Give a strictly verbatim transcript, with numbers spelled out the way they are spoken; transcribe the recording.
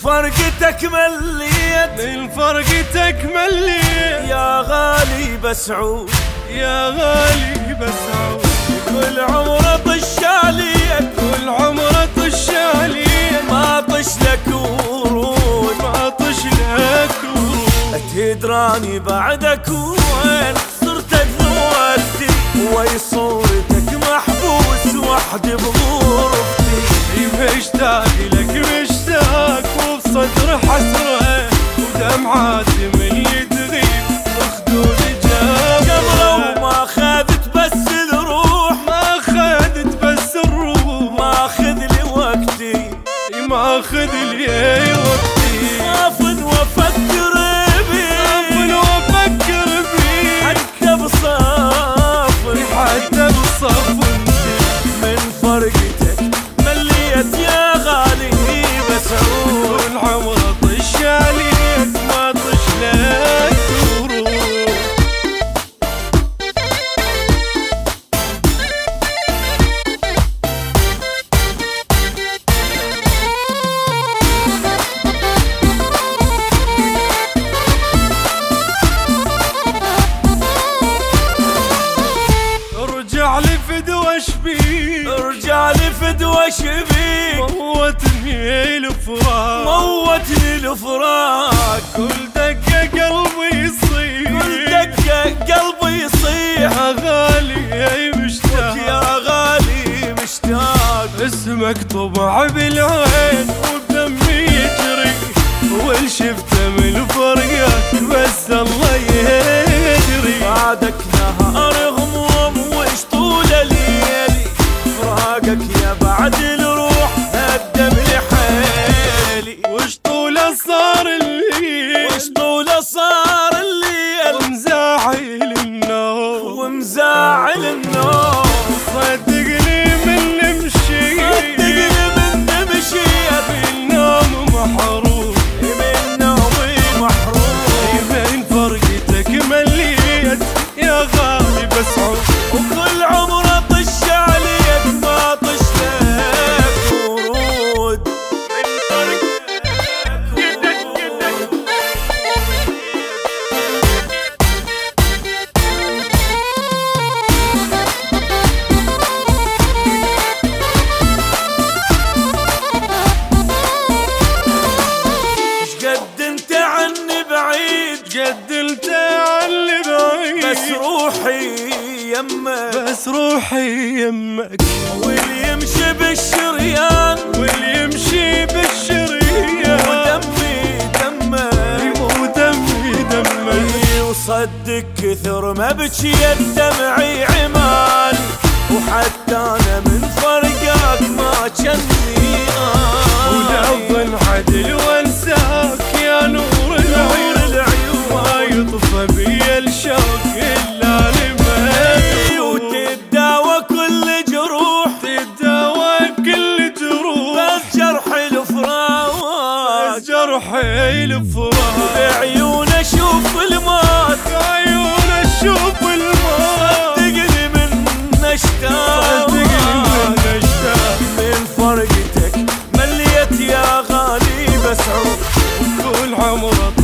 فرقتك مليت من فرقتك مليت يا غالي بسعود يا غالي بسعود. كل عمره طش عليك كل عمره طش عليك ما طش لك ورود ما طش لك ورود. تدراني بعدك وين صرت ذوقتي وي صورتك محبوس وحدي بغرفتي. مشتاق لك مشتاق وبصدر حسرة ودمعات من تغيب وخدود جاب. قبله ما خذت بس الروح ما خذت بس الروح ما خذ لي وقتي ما خذ لي وقتي. صافن وافكر بي صافن وافكر بي حتى بصافن حتى بصافن. من فرقتك مليت يا غالي بسعود. كل عمره طش عليك ما طش لك ورود. ارجع لي فدوى شبيك ارجع لي فدوى شبيك موتني الفراق موتني الفراق. كل دقة قلبي يصيح كل دقة قلبي يصيح يا غالي مشتاق يا غالي مشتاق. اسمك طبع بالعين ودمي يجري وال شفته من فرقك بس الله يدري. بعدك نهار غموم وش طول ليالي فراقك يا بعد الروح هدم لي حيلي. وش طول صار الليل وش طول صار الليل ومزاعل النوم ومزاعل النوم. صدقني من نمشي صدقني من نمشي بالنوم محروم من نومي محروم. من فرقتك مليت يا غالي بسعود. وكل عمره طش عليك ما طش لك ورود. من فرقتك قد انت عني بعيد قد انت عني بعيد بس روحي يمك بس روحي يمك. واللي يمشي بالشريان واللي يمشي بالشريان ودمي دمك ودمي دمك. وصدق كثر ما بكيت دمعي عمالي وحتى انا من فرقك ما جني ولو انعدل وانساك يا نور العيون ما يطفى بي الشوق الا لمك. وتداوى كل جروح تداوى كل جروح بس جرح الفراق بس جرح الفراق. بعيون اشوف الموت بعيون اشوف الموت صدقني من اشتاق صدقني من اشتاق. من فرقتك مليت يا غالي بسعود. كل عمره